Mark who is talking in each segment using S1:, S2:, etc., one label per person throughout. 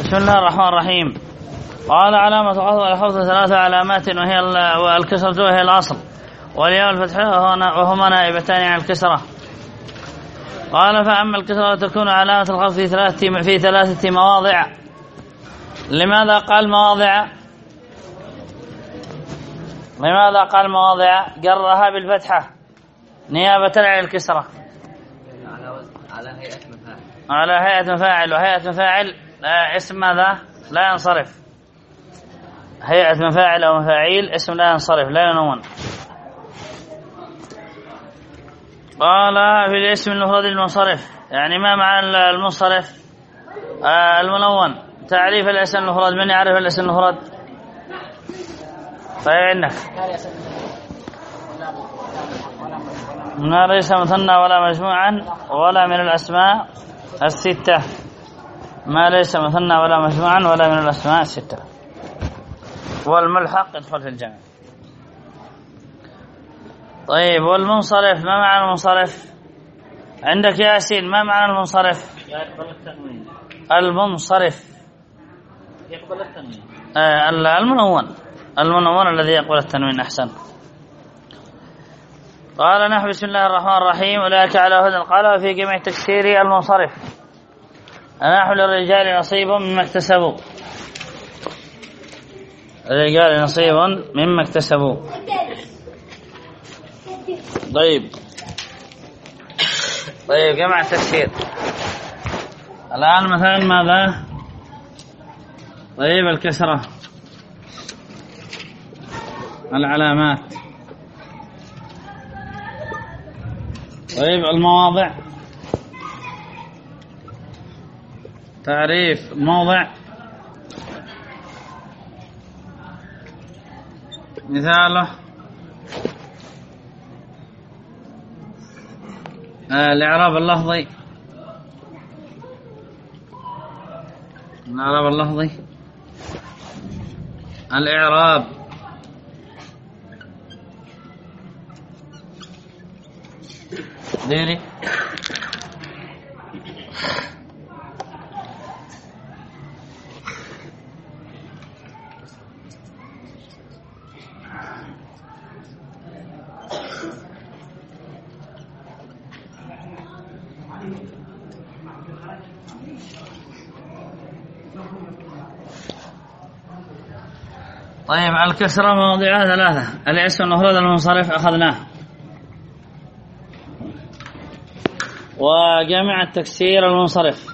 S1: بسم الله الرحمن الرحيم. قال علامة الحفظ 3 علامات وهي الكسرة وهي الأصل، والياء الفتحة وهما نائبتان عن الكسرة. قال فأما الكسرة تكون علامة الخفض في 3 مواضع. لماذا قال مواضع؟ قرها بالفتحة نيابة عن الكسرة على هيئة مفاعل، وهيئة مفاعل اسم ماذا؟ لا ينصرف. هيئة مفاعل أو مفاعيل اسم لا ينصرف لا ينون. قال في الاسم المفرد المنصرف، يعني ما معنى المنصرف؟ المنون. تعريف الاسم المفرد، من يعرف الاسم المفرد؟ طيب عندك ما ليس مثنى ولا مجموعا ولا من الأسماء 6. ما ليس مثنى ولا مجموعا ولا من الأسماء 6. والملحق يدخل في الجمع. طيب والمنصرف، ما معنى المنصرف؟ عندك يا ياسين ما معنى المنصرف؟
S2: يقبل التنوين.
S1: المنصرف
S2: يقبل التنوين.
S1: المنون الذي يقبل التنوين. أحسن. قال نحو بسم الله الرحمن الرحيم أولئك على هدى. قال في جميع تكسير المنصرف نحو للرجال نصيب مما اكتسبوا. الرجال نصيب مما اكتسبوا. طيب جمع التكسير الآن مثلا ماذا؟ طيب الكسرة، العلامات. طيب المواضع، تعريف موضع. مثاله الإعراب اللفظي. الإعراب ديري. طيب الكسرة مواضعها 3. الاسم المفرد المنصرف أخذناه، وجمع التكسير المنصرف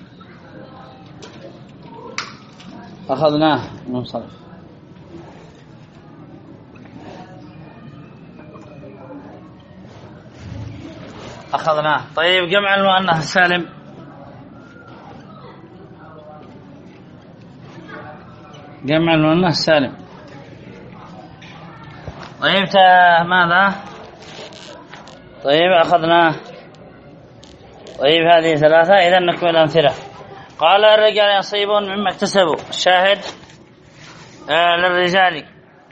S1: أخذناه منصرف. أخذناه. طيب جمع المؤنث السالم. جمع المؤنث السالم. طيب ماذا؟ طيب أخذناه. طيب هذه 3. إذا نكمل الأمثلة. قال الرجال نصيب مما اكتسبوا. الشاهد للرجال.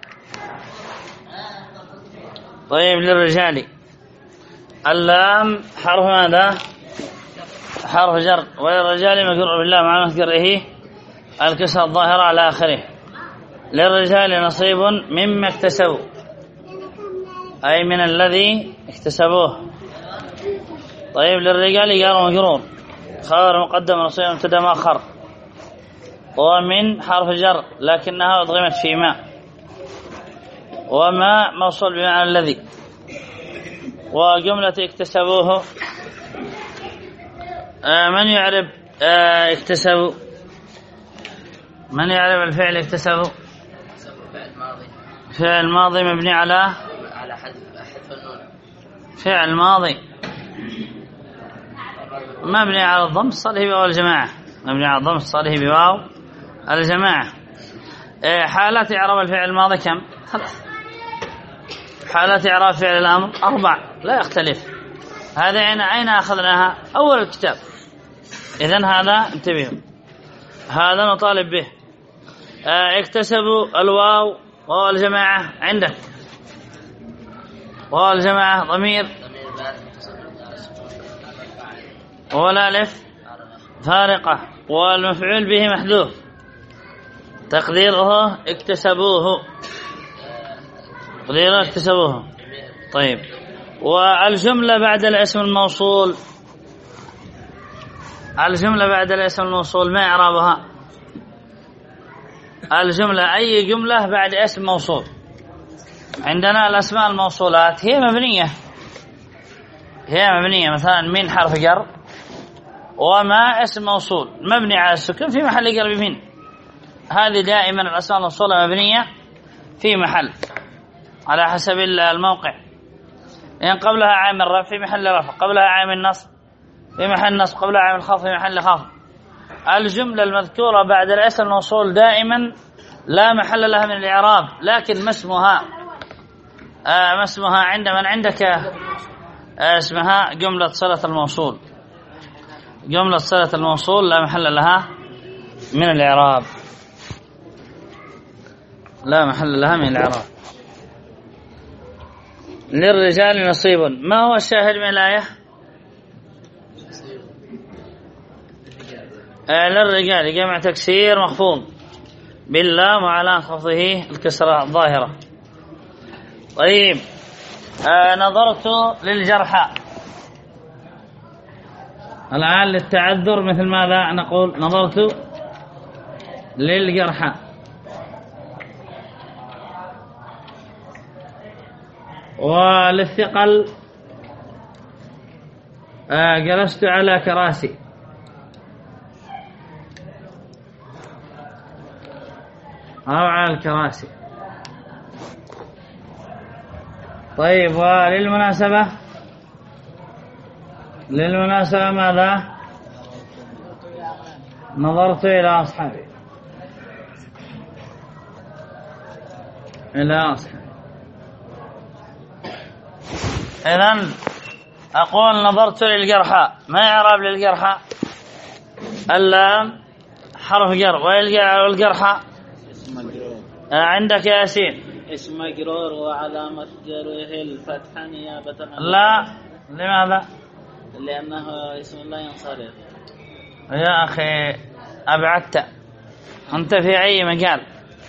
S1: طيب للرجال اللام حرف ماذا؟ حرف جر. وللرجال مجرور بالله مع مذكره الكسرة الظاهرة على آخره. للرجال نصيب مما اكتسبوا، أي من الذي اكتسبوه. طيب للرجال جار مجرور، خبر مقدم نصيب مبتدا مؤخر، ومن حرف جر لكنها أدغمت في ما، وما موصول بمعنى الذي. وجملة اكتسبوه من يعرب اكتسبوا؟ من يعرف الفعل اكتسبوا؟ فعل ماضي مبني على
S2: حذف النون.
S1: فعل ماضي مبني على الضم الصالح بواو الجماعة. مبني على الضم الصالح بواو الجماعة. حالات إعراب الفعل الماضي كم؟ 3. حالات إعراب فعل الأمر 4 لا يختلف. هذا أين أخذناها؟ أول الكتاب. إذن هذا انتبهوا، هذا نطالب به. اكتسبوا الواو واو الجماعة عندك. واو الجماعة ضمير والالف فارقة، والمفعول به محذوف تقديره اكتسبوه. تقديره اكتسبوه. طيب، والجملة بعد الاسم الموصول، الجملة بعد الاسم الموصول ما إعرابها؟ الجملة أي جملة بعد اسم موصول. عندنا الأسماء الموصولات هي مبنية، مثلا من حرف جر، وما اسم موصول مبني على السكون في محل جر بمن. هذه دائما الأسماء الموصولة مبنية في محل على حسب الموقع. إن قبلها عامل رفع في محل رفع، قبلها عامل نصب في محل نصب، قبلها عامل خفض في محل خفض. الجملة المذكورة بعد الاسم الموصول دائما لا محل لها من الإعراب، لكن ما اسمها عند من عندك اسمها جملة صلة الموصول. جملة صلة الموصول لا محل لها من الإعراب، لا محل لها من الإعراب. للرجال نصيب. ما هو الشاهد من الآية؟ للرجال جمع تكسير مخفوض باللام وعلى خفضه الكسرة الظاهرة. طيب، نظرت للجرحى. الآن للتعذر مثل ماذا نقول؟ نظرت للجرحى. وللثقل جلست على كراسي. أو على الكراسي. طيب، وللمناسبة ماذا؟ نظرت إلى أصحابي. إذن أقول نظرت للجرحى. ما إعراب للجرحى؟ اللام حرف جر، والجرحى عندك يا ياسين
S2: اسم مجرور وعلامة جره الفتحة نيابة عن.
S1: لا، لماذا؟
S2: لأنه اسم لا ينصرف.
S1: يا أخي أبعدت، أنت في أي مجال؟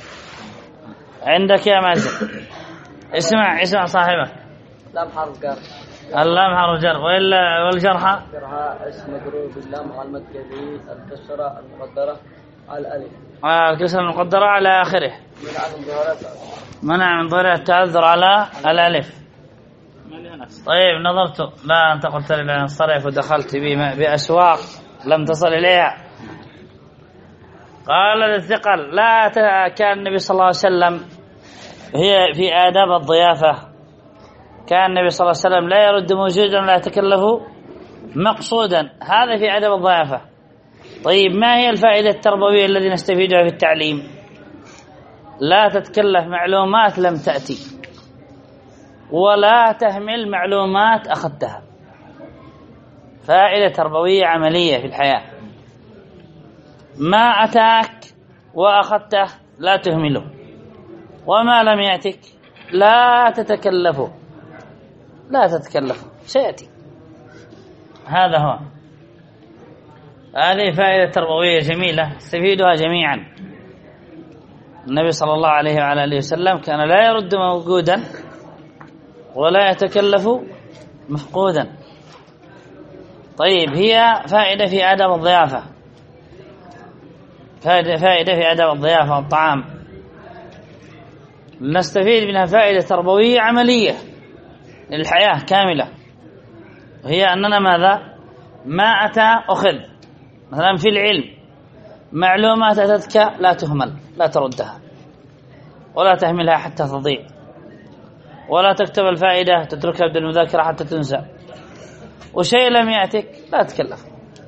S1: عندك يا مازن اسمع صاحبك.
S3: لام حرف جر.
S1: اللام حرف جر، والجرحى
S3: اسم مجرور باللام وعلامة جره الكسرة المقدرة على الألف.
S1: الكسرة المقدرة على آخره، منع من ظهور التعذر على الألف. طيب، نظرت. لا، أنت قلت لي لا ينصرف ودخلت بأسواق لم تصل إليها. قال للثقل. لا كان النبي صلى الله عليه وسلم هي في آداب الضيافة، كان النبي صلى الله عليه وسلم لا يرد موجودا ولا يتكلف مقصودا. هذا في آداب الضيافة. طيب، ما هي الفائدة التربوية التي نستفيدها في التعليم؟ لا تتكلف معلومات لم تأتي، ولا تهمل معلومات أخذتها. فائدة تربوية عملية في الحياة. ما أتاك وأخذته لا تهمله، وما لم يأتك لا تتكلفه، سيأتي. هذا هو. هذه فائدة تربوية جميلة نستفيدها جميعا. النبي صلى الله عليه وعلى آله وسلم كان لا يرد موجودا ولا يتكلف مفقودا. طيب، هي فائدة في آداب الضيافة، فائدة في آداب الضيافة والطعام. نستفيد منها فائدة تربوية عملية للحياة كاملة، وهي أننا ماذا؟ ما أتى أخذ. مثلا في العلم معلومات أتتك لا تهمل، لا تردها ولا تهملها حتى تضيع، ولا تكتب الفائدة تتركها بدون المذاكرة حتى تنسى. وشيء لم يأتك لا تكلف،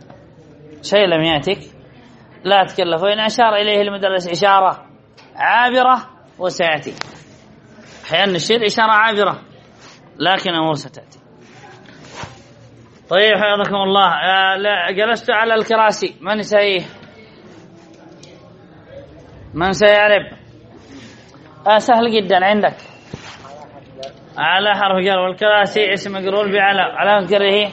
S1: وإن أشار إليه المدرس إشارة عابرة وسيأتي. أحيانا الشيء إشارة عابرة لكنه ستأتي. طيب، حفظكم الله. جلست على الكراسي. من سيعرف؟ سهل جدا. عندك على حرف جر، والكراسي اسم مجرور على جره.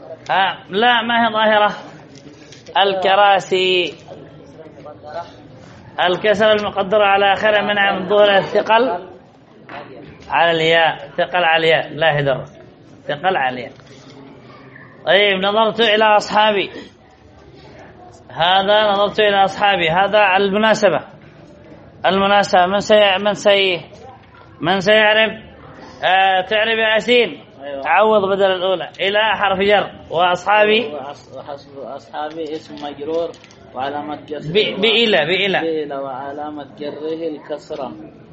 S1: لا، ما هي ظاهرة. الكراسي الكسر المقدرة على آخرها منع من ظهور الثقل على الياء، ثقل على الياء لا يدر، ثقل على الياء. طيب نظرت إلى أصحابي، هذا نظرت إلى أصحابي، هذا المناسبة. من سيعرف؟ تعرف يا ياسين؟ عوض بدل الأولى. إلى حرف جر، وأصحابي
S2: أصحابي اسم مجرور وعلامة جره
S1: بإلى
S2: وعلامة جره الكسرة.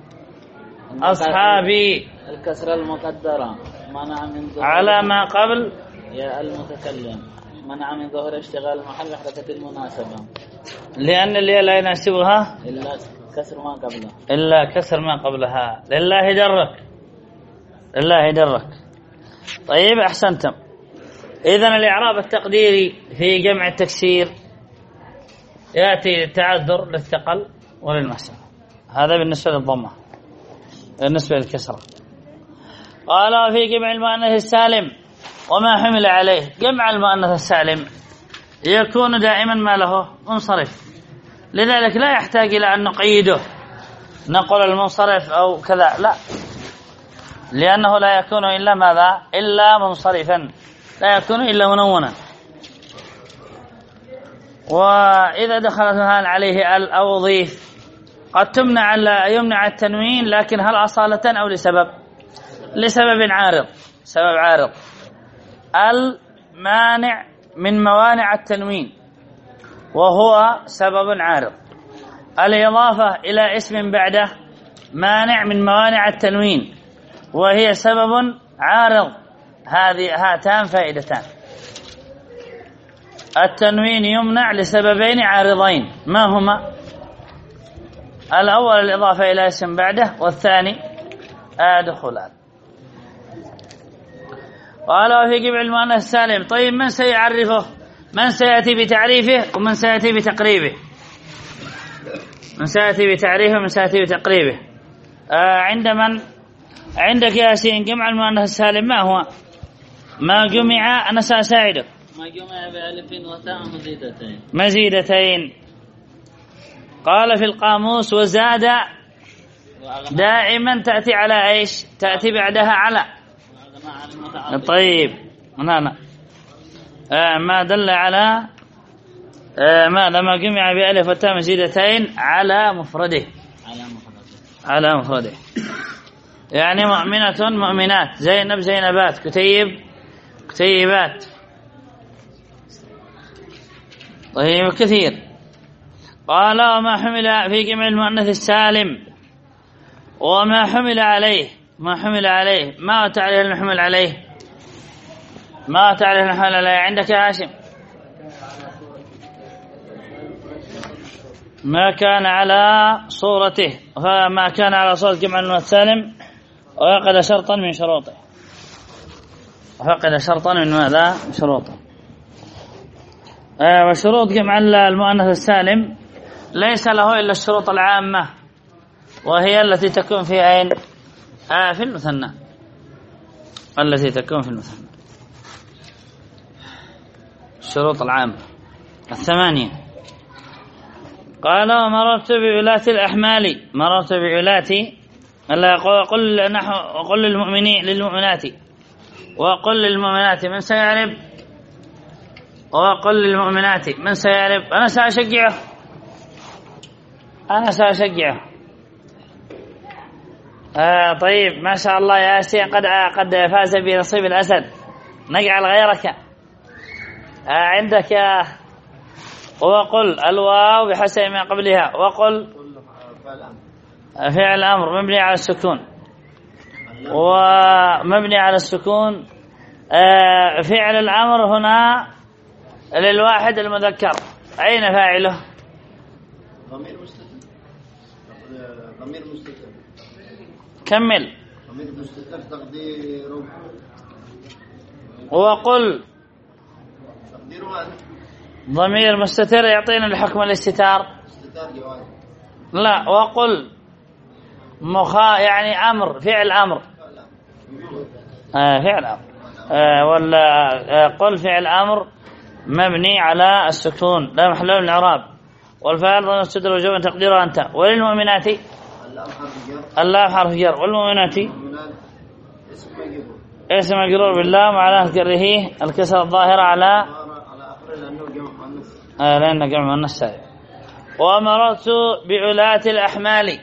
S1: أصحابي
S2: الكسرة المقدرة منع من ظهور
S1: على ما قبل
S2: يا المتكلم، منع من ظهور اشتغال محل حركة المناسبة،
S1: لأن اللي لا يناسبها
S2: إلا كسر ما قبلها،
S1: إلا كسر ما قبلها. لله درك، لله درك. طيب أحسنتم. إذن الإعراب التقديري في جمع التكسير يأتي للتعذر للثقل وللمسافة. هذا بالنسبة للضمة. بالنسبة للكسرة قال في جمع المؤنث السالم وما حمل عليه. جمع المؤنث السالم يكون دائما ما له منصرف، لذلك لا يحتاج إلى أن نقيده نقول المنصرف أو كذا، لا، لأنه لا يكون إلا ماذا؟ إلا منصرفا، لا يكون إلا منونا. وإذا دخلت هال عليه ال أو ضيف قد يمنع التنوين، لكن هل أصالة أو لسبب عارض، سبب عارض. المانع من موانع التنوين وهو سبب عارض. الإضافة إلى اسم بعده مانع من موانع التنوين وهي سبب عارض. هاتان فائدتان. التنوين يمنع لسببين عارضين، ما هما؟ الأول الإضافة إلى اسم بعده، والثاني دخولان. قال في جمع المؤنث السالم. طيب من سيعرفه؟ من سيأتي بتعريفه ومن سيأتي بتقريبه؟ من سيأتي بتعريفه ومن سيأتي بتقريبه؟ عند من؟ عندك يا ياسين. جمع المؤنث السالم ما هو؟ ما جمع، أنا سأساعدك.
S2: ما جمع بألف وتاء
S1: مزيدتين. قال في القاموس وزاد دائما تأتي على ايش؟ تأتي بعدها على. طيب هنا ما دل على ماذا؟ ما جمع بألف وتاء مزيدتين على مفرده، على مفرده. يعني مؤمنة مؤمنات، زينب زينبات، كتيب كتيبات. طيب كثير. قال وما حمل في جمع المؤنث السالم وما حمل عليه. ما حمل عليه، ما تعرف المحمل عليه؟ ما تعرف المحمل عليه عندك يا هاشم؟ ما كان على صورته، فما كان على صورة جمع المؤنث السالم وفقد شرطا من شروطه. فقد شرطا من ماذا؟ من شروطه. وشروط جمع المؤنث السالم ليس له إلا الشروط العامة، وهي التي تكون في أين؟ في المثنى، التي تكون في المثنى. الشروط العامة 8. قال ومررت بولاة الأحمال. مررت بولاة، قل للمؤمنين للمؤمنات وقل للمؤمنات من سيعرف، وقل للمؤمنات من سيعرف. أنا سأشجعه، أنا سأشجعه. طيب ما شاء الله يا ياسين، قد فاز بنصيب الأسد. نجعل غيرك عندك. وقل الواو بحسب ما قبلها، وقل فعل الأمر مبني على السكون، ومبني على السكون. فعل الأمر هنا للواحد المذكر، أين فاعله؟
S4: ضمير مستتر. ضمير مستتر.
S1: كمل.
S4: ضمير مستتر تقديره.
S1: وقل
S4: تقديره
S1: ضمير مستتر يعطينا الحكم الاستتار.
S4: استتار جواب.
S1: لا، وقل يعني أمر، فعل أمر. فعل أمر. ولا قل فعل أمر مبني على السكون لا محل له من الإعراب. والفاعل ضمير مستتر وجوبا تقديره أنت. وللمؤمنات اللام حرف جر. والمؤمنات اسم مجرور باللام وعلامة جره الكسرة الظاهرة على لأن جمع مؤنث سالم. ومررت بعلاة الأحمال.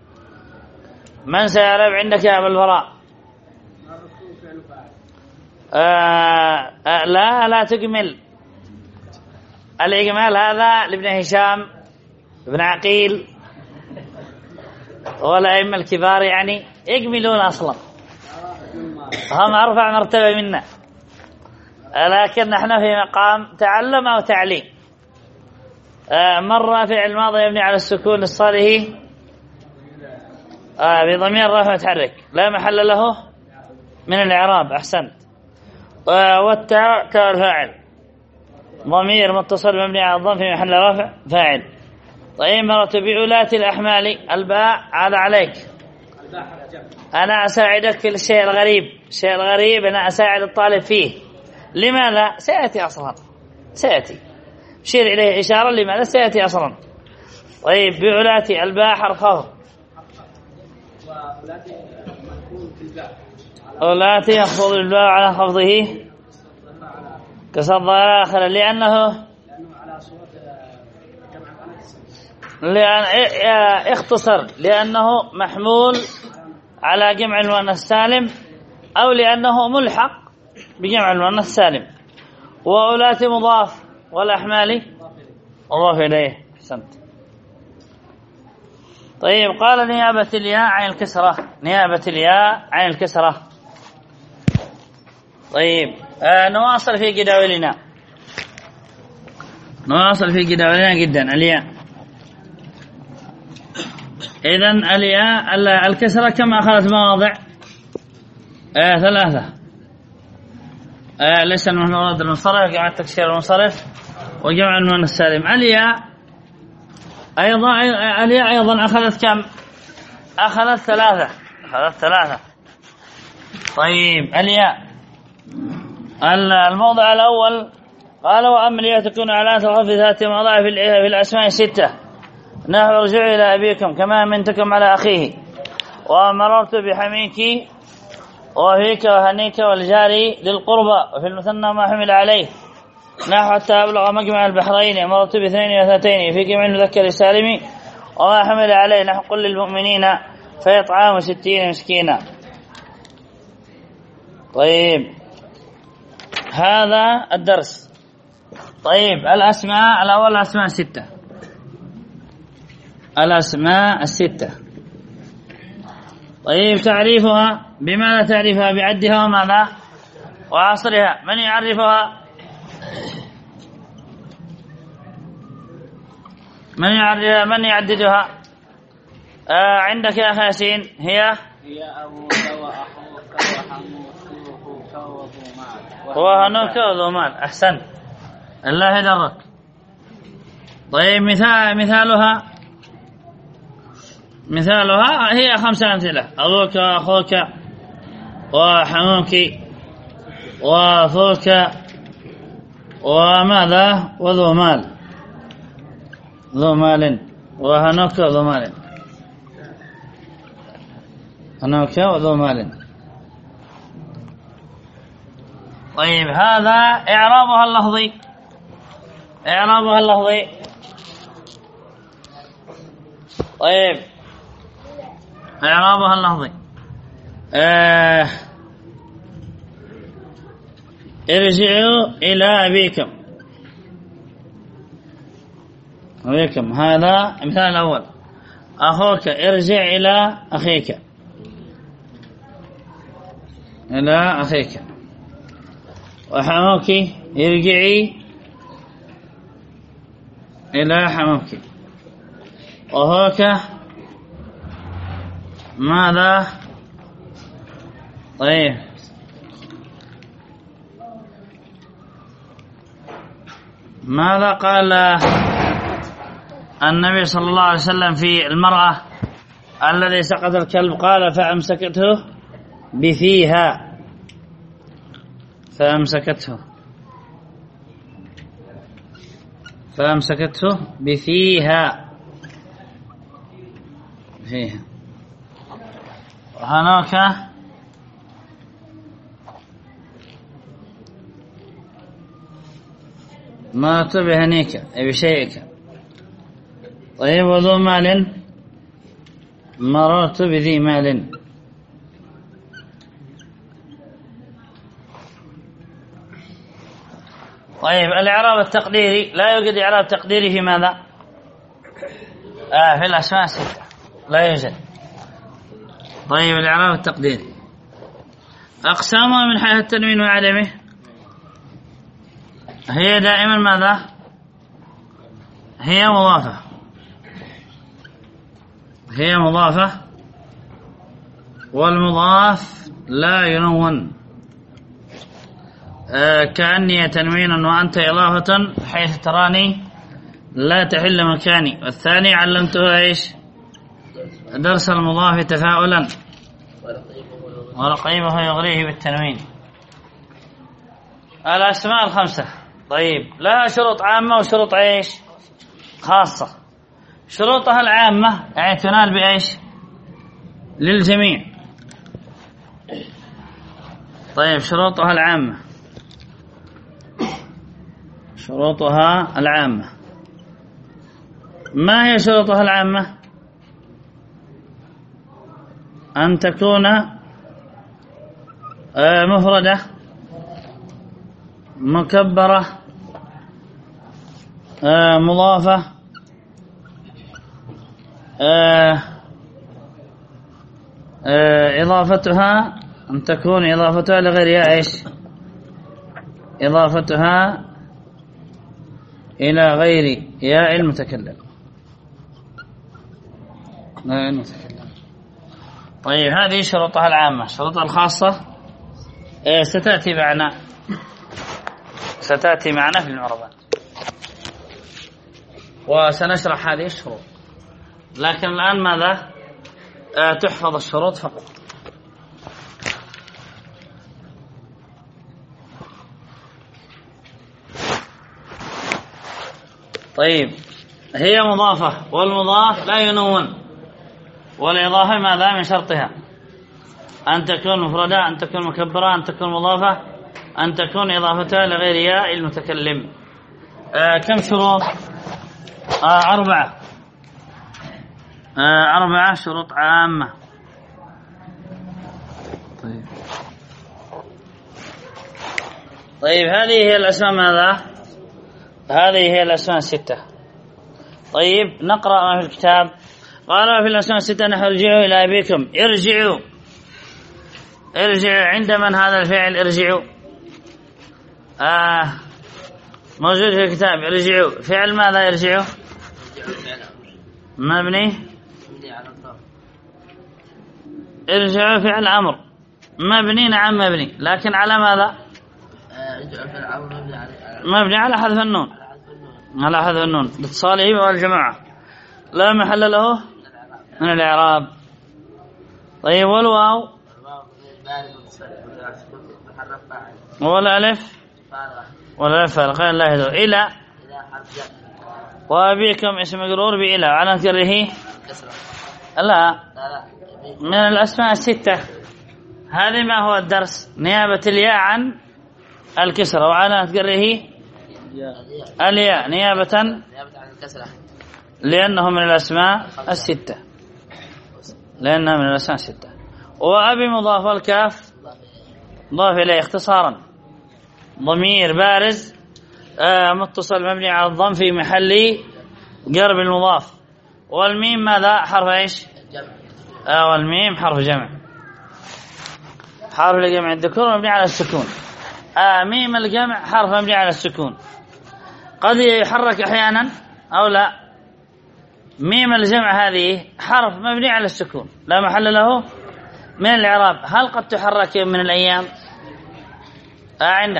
S1: من سيعرب عندك يا أبا البراء؟ لا تكمل. الإجمال هذا لابن هشام ابن عقيل والأئمة الكبار، يعني يكملون أصلا، هم أرفع مرتبة منا، لكن نحن في مقام تعلم أو تعليم. مرة فعل ماضي يبني على السكون الصالح بضمير رفع متحرك لا محل له من الإعراب. أحسنت. والتاء تاء الفاعل ضمير متصل مبني على الضم في محل رفع فاعل. طيب مرت بعلاة الأحمال. الباء هذا عليك، أنا أساعدك في الشيء الغريب. الشيء الغريب أنا أساعد الطالب فيه. لماذا؟ سيأتي أصلا، سيأتي، شير إليه إشارة لماذا سيأتي أصلا. طيب بعلاة الباء حرف خفض. أولاتي يخفض الباء على خفضه كسر الظاهر آخر لأن اختصر لأنه محمول على جمع المؤنث السالم أو لأنه ملحق بجمع المؤنث السالم. وأولاتي مضاف والأحمال مضاف إليه. أحسنت. طيب قال نيابة الياء عن الكسرة. نيابة الياء عن الكسرة. طيب نواصل في جداولنا، نواصل في جداولنا جدا. الياء إذن الياء الكسرة كم أخذت مواضع؟ 3. ليس المفرد المنصرف، جمع التكسير المنصرف، وجمع المؤنث السالم. الياء أيضا أخذت كم؟ أخذت 3. أخذت 3. طيب الياء الموضع الأول قال وأما الياء تكون علامة الخفض ذات مواضع في الأسماء 6 نحو ارجعوا إلى أبيكم كما أمنتكم على أخيه، ومررت بحميك وفيك وهنيك والجاري للقربى، وفي المثنى ما حمل عليه نحو حتى أبلغ مجمع البحرين. مررت باثنين واثنتين في جمع المذكر السالم وما حمل عليه نحو قل للمؤمنين فيطعام 60 مسكينا. طيب هذا الدرس. طيب الأسماء الأول الأسماء 6. الأسماء 6. طيب تعريفها بماذا تعرفها؟ بعدها وماذا؟ وعصرها. من يعرفها؟ من يعددها؟ عندك يا أخي ياسين. هي
S2: أبوك وأخوك وحموك وذو مال
S1: وهنوك وذو مال. أحسن، الله يدرك. طيب مثالها هي 5 أمثلة: أبوك وأخوك وحموك وأخوك وماذا وذو مال، ذو مال، وهنوك وذو مال، هنوك وذو مال. طيب هذا إعرابها اللفظي. إعرابها اللفظي. طيب إعرابها اللفظي ارجعوا إلى أبيكم. أبيكم هذا مثال الأول. أخوك ارجع إلى أخيك، إلى أخيك. وحموك ارجعي إلى حموك. وهوك ماذا؟ طيب ماذا قال النبي صلى الله عليه وسلم في المرأة الذي سقط الكلب؟ قال فأمسكته بفيها، فأمسكته. فأمسكته بفيها وهناك مررت بهنيك أي بشيئك. طيب وذو مال مررت بذي مال. طيب الإعراب التقديري لا يوجد إعراب تقديري في ماذا؟ في الأسماء الستة لا يوجد. طيب الإعراب التقديري أقسامها من حيث التنوين وعدمه هي دائما ماذا؟ هي مضافة. هي مضافة والمضاف لا ينون. كأني تنوينا وأنت إضافة حيث تراني لا تحل مكاني. والثاني علمته إيش؟ درس المضاف تفاؤلا ورقيبه يغريه بالتنوين. الأسماء الخمسة طيب لها شروط عامة وشروط إيش؟ خاصة. شروطها العامة يعني تنال بإيش؟ للجميع. طيب شروطها العامة. شروطها العامة ما هي شروطها العامة؟ أن تكون مفردة مكبرة مضافة إضافتها أن تكون إضافتها لغيرها إيش؟ إضافتها إلى غير ياء المتكلم. طيب هذه شروطها العامة. شروطها الخاصة ستأتي معنا في المعرضات وسنشرح هذه الشروط. لكن الآن ماذا؟ تحفظ الشروط فقط. طيب هي مضافة والمضاف لا ينون. والإضافة ماذا من شرطها؟ أن تكون مفردة أن تكون مكبرة أن تكون مضافة أن تكون إضافتها لغير ياء المتكلم. كم شروط؟ 4. 4 شروط عامة. طيب هذه هي الأسماء ماذا؟ هذه هي الأسماء الستة. طيب نقرأ ما في الكتاب. قال في الأسماء الستة نحن ارجعوا إلى أبيكم. ارجعوا عند من هذا الفعل؟ ارجعوا موجود في الكتاب. ارجعوا فعل ماذا يرجعوا؟ مبني. ارجعوا فعل أمر مبني. نعم مبني لكن على ماذا؟ مبني على حذف النون. على حذف النون لاتصاله والجماعة لا محل له من الإعراب. طيب والواو والألف فارغ لا يدور. إلى وأبيكم اسم مجرور بإلى على كره لا من الأسماء الستة. هذه ما هو الدرس؟ نيابة الياء عن الكسرة وعلى كره الياء نيابة عن لأنه من الأسماء الستة. لأنها من الأسماء الستة. وأبي مضاف والكاف مضاف إليه اختصارا ضمير بارز متصل مبني على الضم في محل قرب المضاف. والميم ماذا؟ حرف ايش؟ والميم حرف جمع. حرف لجمع الذكور مبني على السكون. ميم الجمع حرف مبني على السكون. قد يحرك احيانا او لا. ميم الجمع هذه حرف مبني على السكون لا محل له من الإعراب. هل قد تحرك يوم من الأيام؟ عندك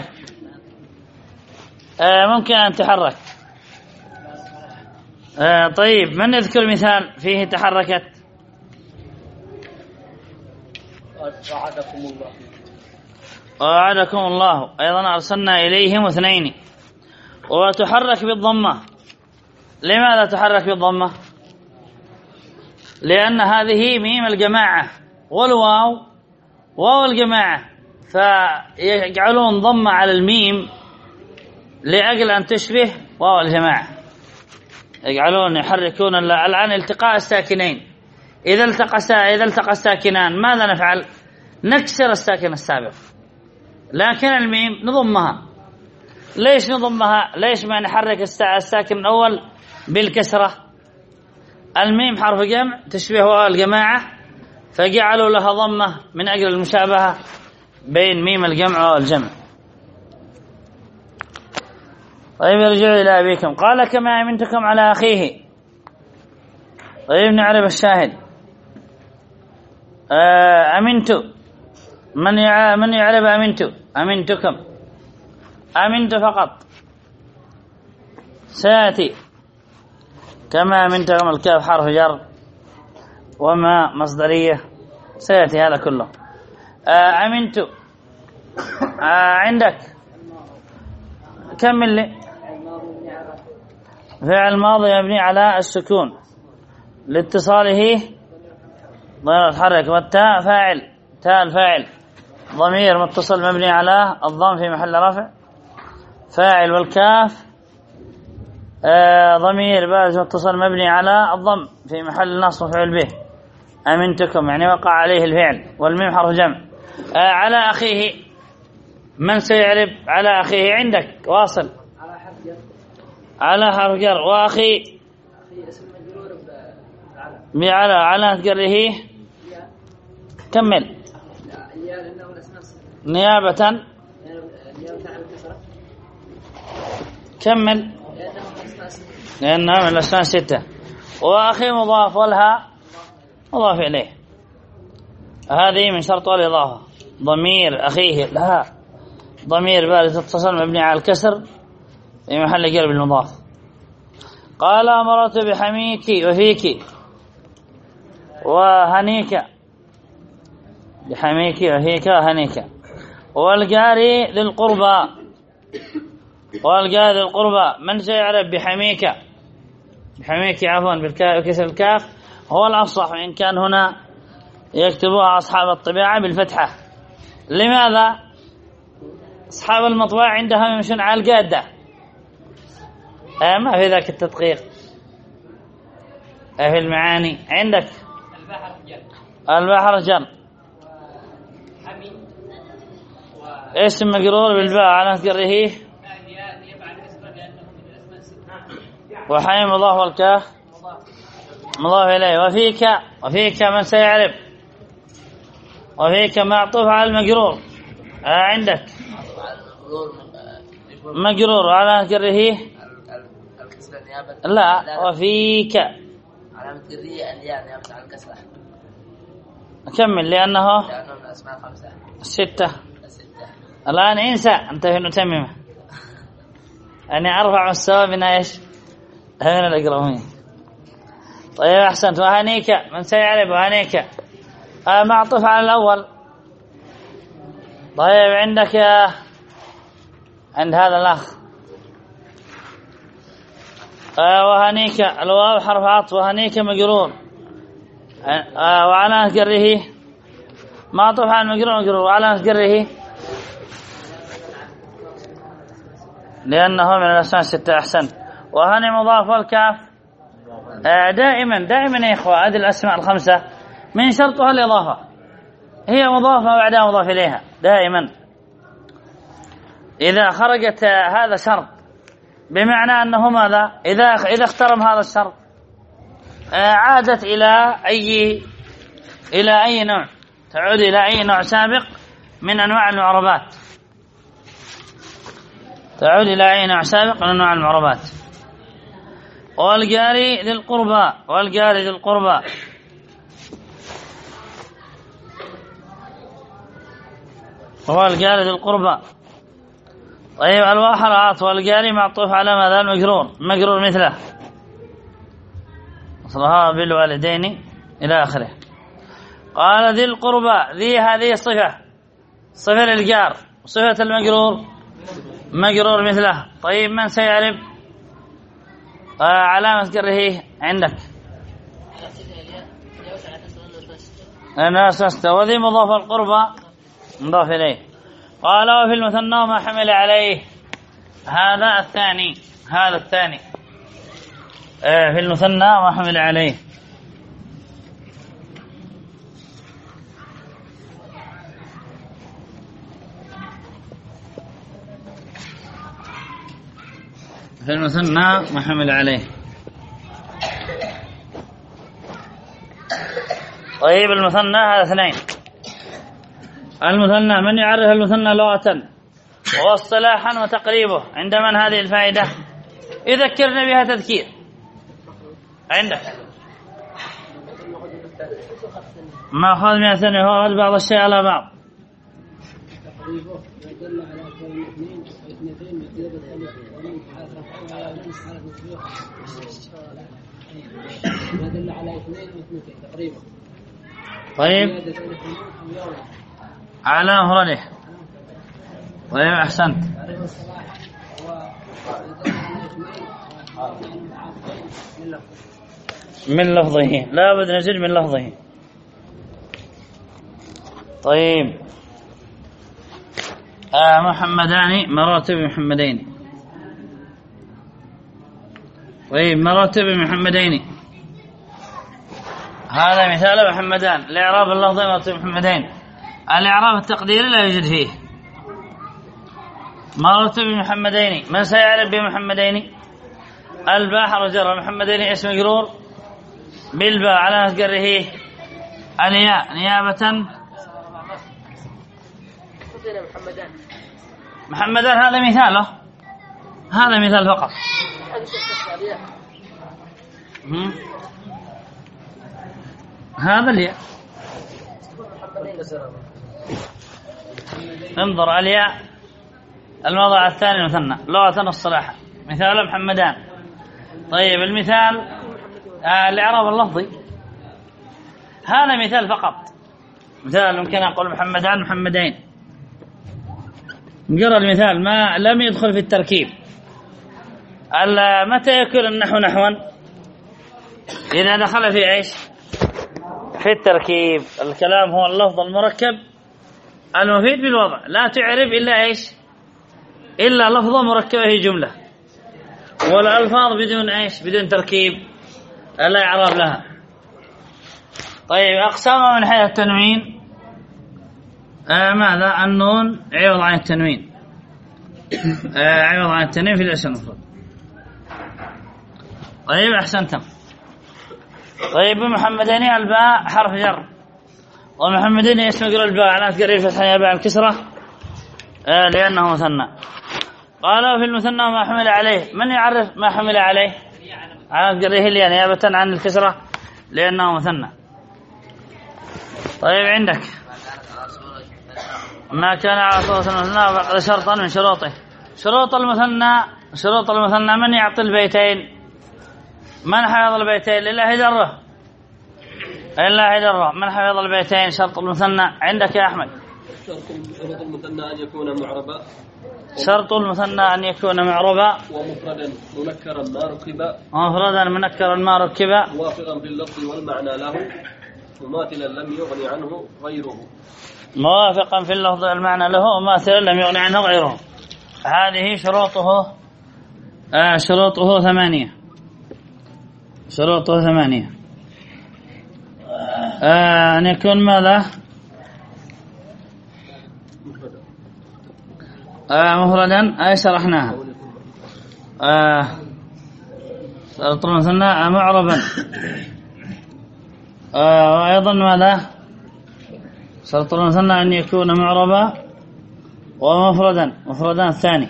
S1: ممكن أن تحرك. طيب من يذكر مثال فيه تحركت؟ وعدكم الله أيضا أرسلنا إليهم 2. وتحرك بالضمة لماذا تحرك بالضمة؟ لأن هذه ميم الجماعة والواو واو الجماعة، فيجعلون ضمة على الميم لأجل أن تشبه واو الجماعة، يحركون الآن التقاء الساكنين. إذا التقى الساكنان ماذا نفعل؟ نكسر الساكن السابق، لكن الميم نضمها. ليش نضمها؟ ليش ما نحرك الساكن الأول بالكسرة؟ الميم حرف جمع تشبه واو الجماعة، فجعلوا لها ضمة من أجل المشابهة بين ميم الجمع والجمع. طيب يرجع إلى أبيكم. قال كما أمنتكم على أخيه. طيب نعرف الشاهد. أمنت، من يعرف أمنت؟ أمنتكم، أمنت فقط سيأتي. كما أمنتكم الكاف حرف جر وما مصدرية، سيأتي هذا كله. أمنت عندك كمل لي. فعل ماضي مبني على السكون لاتصاله ضمير الحرك، والتاء فاعل، تاء الفاعل ضمير متصل مبني على الضم في محل رفع فاعل، والكاف ضمير بارز متصل مبني على الضم في محل نصب مفعول به. أمنتكم يعني وقع عليه الفعل، والميم حرف جمع. على أخيه، من سيعرب على أخيه؟ عندك واصل على حرف جر، وأخي على جره كمل نيابة كمل لأنها من الأسماء 6. وأخي مضاف والها مضاف إليه، هذه من شرط الإضافة. ضمير أخيه لها ضمير بارز اتصل مبني على الكسر في محل جر بالمضاف. قال أمرت بحميك وفيك وهنيك، بحميك وفيك وهنيك. والجاري للقربى، والجاري للقربى من سيعرف بحميك؟ بحميك عفوا بكسر الكاف هو الأفصح، وإن كان هنا يكتبوها أصحاب الطباعة بالفتحة. لماذا؟ أصحاب المطبعة عندهم يمشون على القادة، ما في ذاك التدقيق في المعاني. عندك البحر جر اسم مجرور بالباء على جره، وحي مضاف والكاف مضاف إليه. وفيك من سيعرف؟ وفيك معطوف على المجرور. عندك مجرور على جره لا، وفيك
S3: علامة جرية الياء نيابة عن الكسرة.
S1: كمل لأنه
S3: من الأسماء 5
S1: 6. الآن انسى أنت في نتممة، أني أرفع مستوى بنا إيش من الأقرمين. طيب أحسنت. وهنيك من سيعرف؟ وهنيك معطوف على الأول. طيب عندك عند هذا الأخ وهنيك الواو حرف عطف، وهنيك مجرور وعلامة جره معطوف على المجرور وعلامة جره لأنه من الأسماء 6. أحسنت. وهني مضاف والكاف دائما يا إخوة هذه الأسماء 5 من شرطها الإضافة، هي مضافة وبعدها مضاف إليها دائما. إذا خرجت هذا شرط بمعنى أنه ماذا؟ إذا اخترم هذا الشرط عادت إلى أي نوع؟ تعود إلى أي نوع سابق من أنواع المعربات، تعود إلى أي نوع سابق من أنواع المعربات. والجاري للقربى، والجاري للقربى هو الجاري للقربى. طيب الواحر عاطف، والجاري معطوف على ماذا؟ مجرور مثله أصلها بالوالدين إلى آخره. قال ذي القربى، ذي هذه صفة للجار، صفة المجرور مجرور مثله. طيب من سيعرف؟ علامة جره عندك ناسست، وذي مضاف القربى مضاف إليه. قال وفي المثنى وما حمل عليه، هذا الثاني، هذا الثاني في المثنى وما حمل عليه. في المثنى ما حمل عليه. طيب المثنى هذا اثنين. المثنى من يعرف المثنى لغة واصطلاحا وتقريبه عند من هذه الفائدة؟ يذكرنا بها تذكير عندك. ما أخذ من الثاني هو رد بعض الشيء على بعض. طيب على مفرده. طيب أحسنت. من لفظه، لا بد نزل من لفظه. طيب محمدان مراتب محمدين. طيب مراتب محمدين هذا مثال محمدان. الإعراب اللفظي مراتب محمدين، الإعراب التقديري لا يوجد فيه. مراتب محمدين، من سيعرف بمحمدين؟ الباء حرف جر، محمدين اسم مجرور بالباء علامة جره الياء نيابة. محمدان هذا مثاله، هذا مثال فقط. هذا الياء، انظر الياء الموضع الثاني مثنى لغة الصلاح، مثال محمدان. طيب المثال الإعراب اللفظي، هذا مثال فقط. مثال ممكن أقول محمدان محمدين، نقرأ المثال ما لم يدخل في التركيب. متى يكون النحو نحوا؟ إذا دخل في إيش؟ في التركيب. الكلام هو اللفظ المركب المفيد بالوضع، لا تعرف إلا إيش؟ إلا لفظة مركبة هي جملة، والألفاظ بدون إيش؟ بدون تركيب لا إعراب لها. طيب أقسامها من حيث التنوين ماذا؟ النون عوض عن التنوين، عوض عن التنوين في الاسم المفرد. طيب أحسنتم. طيب محمدين الباء حرف جر، ومحمدين اسم مجرور الباء علامة جره الفتحة نيابة عن الكسرة لأنه مثنى. قالوا في المثنى ما حمل عليه، من يعرف ما حمل عليه؟ علامة جره الياء نيابة عن الكسرة لأنه مثنى. طيب عندك ما كان على صورة المثنى فقد شرطا من شروطه. شروط المثنى من يعطي البيتين؟ من حفظ البيتين؟ لله دره، لله دره. من حفظ البيتين؟ شرط المثنى عندك يا أحمد.
S3: شرط المثنى أن يكون معربا.
S1: شرط المثنى أن يكون معربا
S3: ومفردا منكرا ما ركب.
S1: ومفردا منكرا ما ركب.
S3: موافقا في اللفظ والمعنى له، مماثلا لم يغني عنه غيره.
S1: موافقا في اللفظ والمعنى له، وماثلا لم يغني عنه غيره. هذه شروطه شروطه ثمانية. شروطه ثمانية. أن يكون ماذا؟ مفردا شرحناها. شرط المثنى معربا، وأيضا ماذا؟ شرط المثنى أن يكون معربا ومفردا، مفردا الثاني،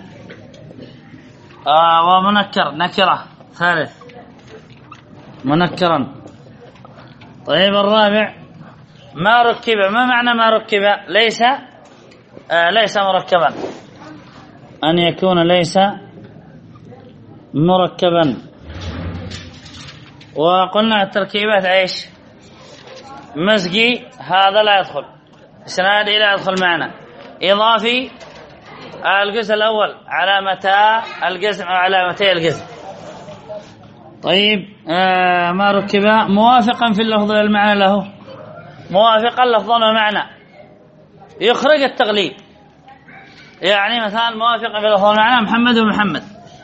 S1: ومنكر نكرة ثالث منكرا. طيب الرابع ما ركب. ما معنى ما ركب؟ ليس مركبا، أن يكون ليس مركبا. وقلنا التركيبات ايش؟ مزجي هذا لا يدخل، اسنادي لا يدخل معنا، إضافي الجزء الأول علامتا الجزم أو علامتي الجزم، طيب ما ركب موافقا في اللفظ والمعنى له، موافقا لفظا ومعنى يخرج التغليب. يعني مثلا موافقا في اللفظ والمعنى محمد ومحمد،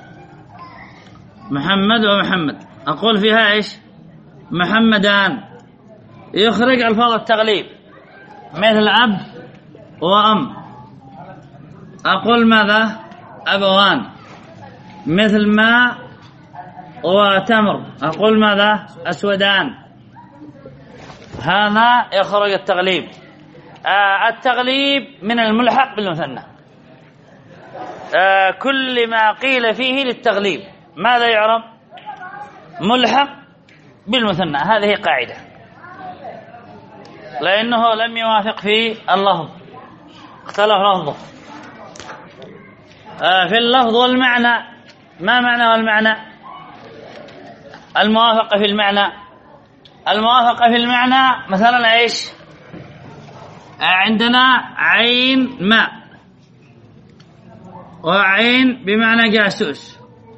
S1: محمد ومحمد، أقول فيها إيش؟ محمدان، يخرج ألفاظ التغليب مثل أب وأم، أقول ماذا؟ أبوان. مثل ماء وتمر، أقول ماذا؟ أسودان. هذا يخرج التغليب. التغليب من الملحق بالمثنى، كل ما قيل فيه للتغليب ماذا يعرف؟ ملحق بالمثنى. هذه قاعدة، لأنه لم يوافق في اللفظ، اختلف لفظه. في اللفظ والمعنى، ما معنى والمعنى؟ الموافقة في المعنى. الموافقة في المعنى مثلا ايش؟ عندنا عين ماء وعين بمعنى جاسوس.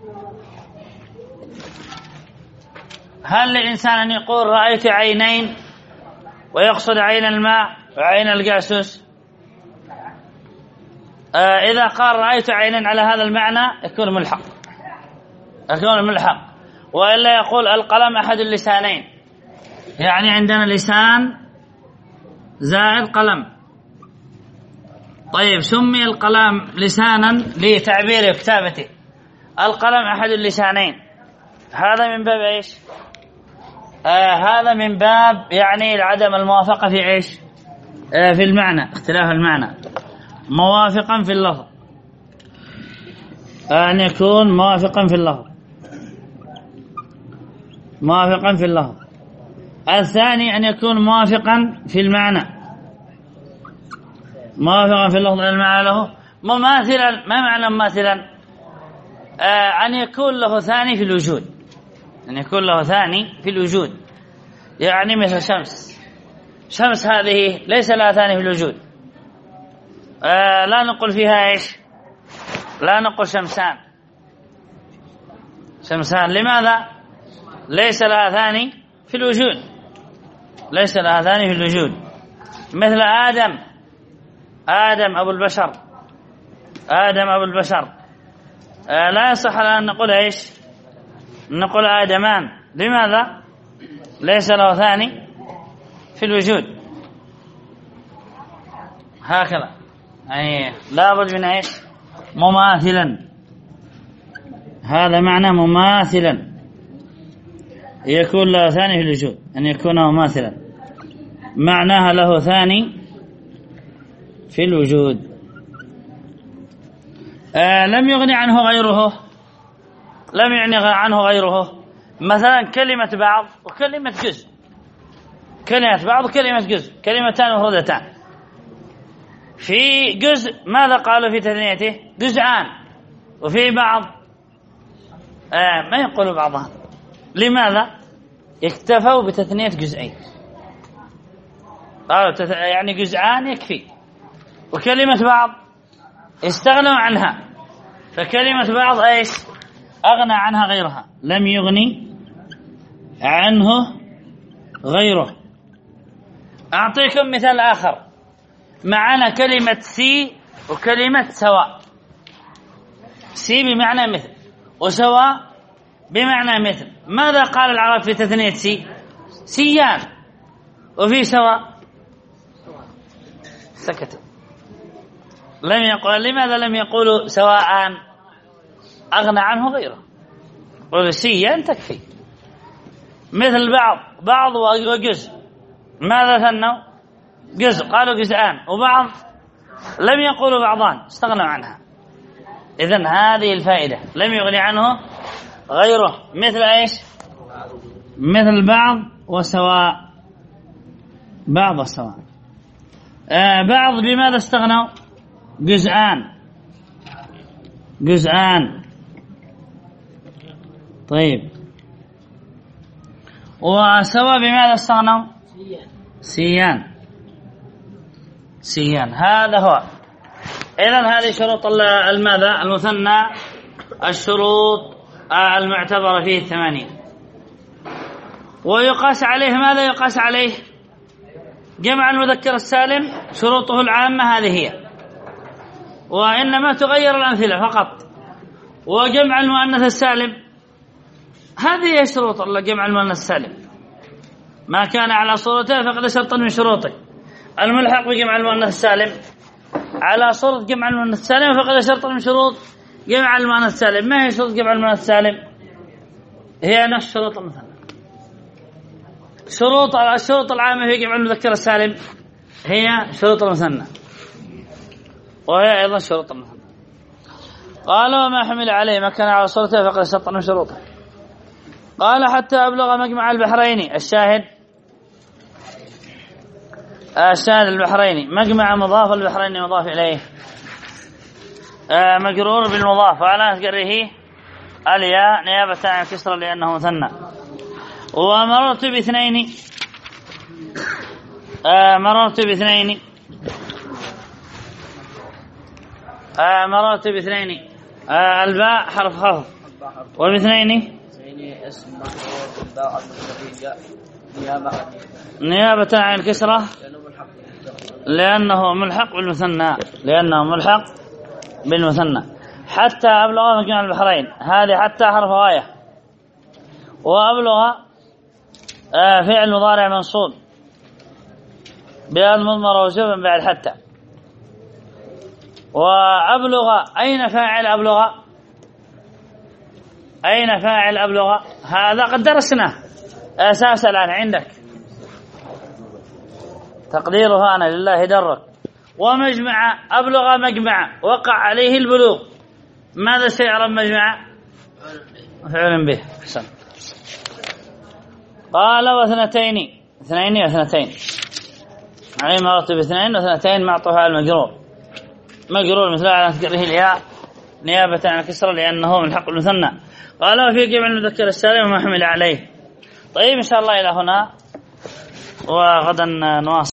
S1: هل للإنسان أن يقول رأيت عينين ويقصد عين الماء وعين الجاسوس؟ إذا قال رأيت عينين على هذا المعنى يكون ملحق، يكون ملحق. وإلا يقول القلم أحد اللسانين، يعني عندنا لسان زائد قلم. طيب سمي القلم لسانا لتعبير كتابته، القلم أحد اللسانين. هذا من باب إيش؟ هذا من باب يعني عدم الموافقة في إيش؟ في المعنى، اختلاف المعنى. موافقا في اللفظ، أن يكون موافقا في اللفظ، موافقا في اللفظ. الثاني أن يكون موافقا في المعنى، موافقا في اللفظ والمعنى له. مماثلا، ما معنى مماثلا؟ أن يكون له ثاني في الوجود، أن يكون له ثاني في الوجود. يعني مثل شمس، شمس هذه ليس لها ثاني في الوجود، لا نقول فيها إيش؟ لا نقول شمسان، شمسان. لماذا؟ ليس لها ثاني في الوجود، ليس لها ثاني في الوجود. مثل آدم، آدم أبو البشر، آدم أبو البشر، لا يصح أن نقول إيش؟ نقول آدمان. لماذا؟ ليس له ثاني في الوجود. هكذا أي لا بد من إيش؟ مماثلا. هذا معنى مماثلا، يكون له ثاني في الوجود، أن يكون مماثلا معناها له ثاني في الوجود. لم يغني عنه غيره، لم يغني عنه غيره. مثلا كلمة بعض وكلمة جزء، كلمة بعض وكلمة جزء، كلمتان مفردتان. في جزء ماذا قالوا في تثنيته؟ جزءان. وفي بعض ما يقولوا بعضها. لماذا؟ اكتفوا بتثنية جزئين، قالوا يعني جزءان يكفي. وكلمة بعض استغنوا عنها، فكلمة بعض ايش؟ أغنى عنها غيرها، لم يغني عنه غيره. أعطيكم مثال آخر. معنا كلمة سي وكلمة سواء. سي بمعنى مثل، وسواء بمعنى مثل. ماذا قال العرب في تثنية سي؟ سيان. وفي سواء سكتوا، لم يقول. لماذا لم يقولوا سواء؟ أغنى عنه غيره، قولوا سيان تكفي. مثل بعض وجزء، ماذا ثنوا؟ جزء، قالوا جزءان. وبعض لم يقولوا بعضان، استغنوا عنها. إذن هذه الفائدة، لم يغني عنه غيره. مثل ايش؟ مثل بعض وسواء، بعض وسواء. بعض بماذا استغنوا؟ جزءان، جزءان. طيب وسواء بماذا استغنوا؟ سيان، سيان. هذا هو. إذن هذه شروط الماذا؟ المثنى، الشروط المعتبرة فيه 8. ويقاس عليه ماذا؟ يقاس عليه جمع المذكر السالم شروطه العامة هذه هي، وإنما تغير الأمثلة فقط. وجمع المؤنث السالم هذه هي شروط جمع المؤنث السالم، ما كان على صورته فقد شرط من شروطه. الملحق بجمع المؤنث السالم على صورة جمع المؤنث السالم فقد شرط من شروط جمع المؤنث السالم. ما هي شروط جمع المؤنث السالم؟ هي نفس شروط المثنى. الشروط العامة في جمع المذكر السالم هي شروط المثنى، وهي أيضا شروط المثنى. قال وما حمل عليه ما كان على صورته فقد شرط من شروطه. قال حتى أبلغ مجمع البحرين. الشاهد البحرين مجمع مضاف، البحرين مضاف إليه مجرور بالمضاف وعلى جره الياء نيابة عن الكسرة لأنه مثنى. ومررت باثنين الباء حرف خفض وباثنين
S3: اسم مجرور بالباء المصدرية
S1: نيابة عن الكسرة لأنه ملحق بالمثنى. حتى أبلغ مجمع البحرين، هذه حتى حرف غاية. وأبلغ فعل مضارع منصوب بأن مضمر وجوبا بعد حتى. وأبلغ أين فاعل أبلغ؟ هذا قد درسناه أساسا الآن عندك، تقديره أنا لله درك. ومجمع أبلغ مجمع وقع عليه البلوغ، ماذا سيعرب مجمع؟ فعل به. حسن. قال واثنتين، اثنين واثنتين، يعني مرتب اثنين واثنتين معطوها المجرور مثل على تقره الياء نيابة عن الكسرة لأنه من حق المثنى. قال وفي جمع المذكر السالم وما حمل عليه. طيب إن شاء الله إلى هنا، وغدا نواصل.